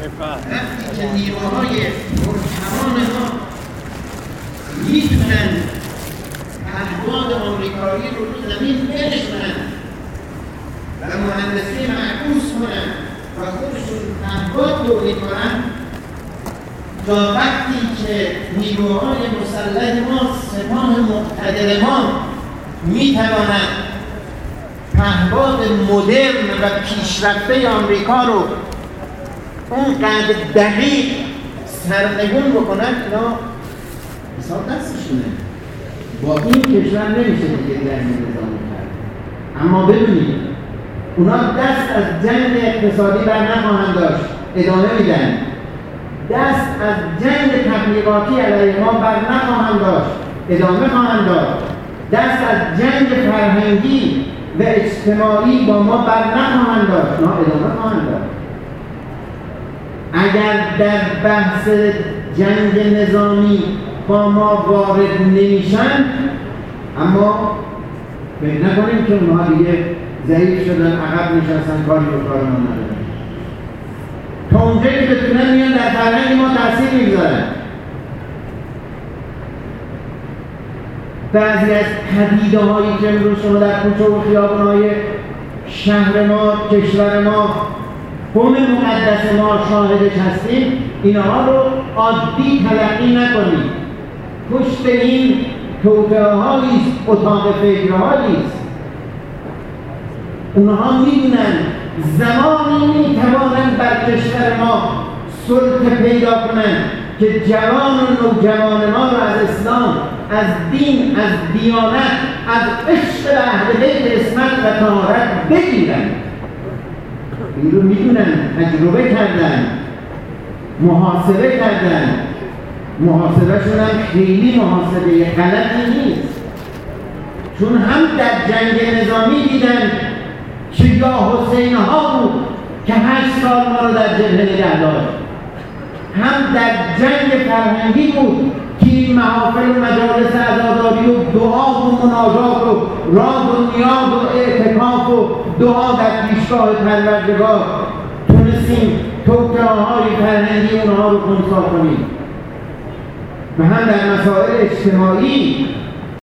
وقتی که نیروهای پرتوان ما میتونن پهپاد آمریکایی رو زمین برسونن و مهندسی معکوس کنن و خودشون پهپاد تولید کنن، تا وقتی که نیروهای مسلح ما، سپاه مقتدر ما میتوانند پهپاد مدرن و پیشرفته آمریکا رو اونقدر دقیق سرنگون بکنن، اینا حساب دستشونه. با این کشور نمیشه دیگه جنگ نظامی کرد. اما ببینید اونا دست از جنگ اقتصادی بر نخواهند داشت، ادامه میدن. دست از جنگ تبلیغاتی علیه ما بر نخواهند داشت، ادامه خواهند داد. دست از جنگ فرهنگی و اجتماعی با ما بر نخواهند داشت، نه ادامه خواهند داد. اگر در بحث جنگ نظامی با ما وارد نمیشن، اما فکر نکنیم که اونها دیگه ضعیف شدن، عقب نشستن، کاری به کار ما ندارن. تا اونجایی که بتونن میان در فرهنگ ما تاثیر میگذارن. بعضی از پدیده هایی که امروز شما در کوچه و خیابان‌های شهر ما، کشور ما، قوم مقدس ما شاهدش هستیم، اینها رو عادی تلقی نکنید. پشت این توطئه‌هاییست، اتاق فکرهاییست. اونها میدونن زمانی میتوانند بر کشور ما سلطه پیدا کنند که جوان و نوجوان ما رو از اسلام، از دین، از دیانت، از عشق و اهل بیت عصمت و طهارت بگیرن. این رو میدونن، تجربه کردن، محاسبه کردن. محاسبهشون هم خیلی محاسبه غلطی نیست، چون هم در جنگ نظامی دیدن که یا حسین ها بود که 8 سال ما رو در جبهه نگه داشت، هم در جنگ فرهنگی بود که این محافل و مجالس عزاداری و دعا و مناجات و راز و نیاز و اعتکاف و دعا در پیشگاه پروردگار تونستیم توطئه‌های فرهنگی اونها رو خنثی کنیم. و هم در مسائل اجتماعی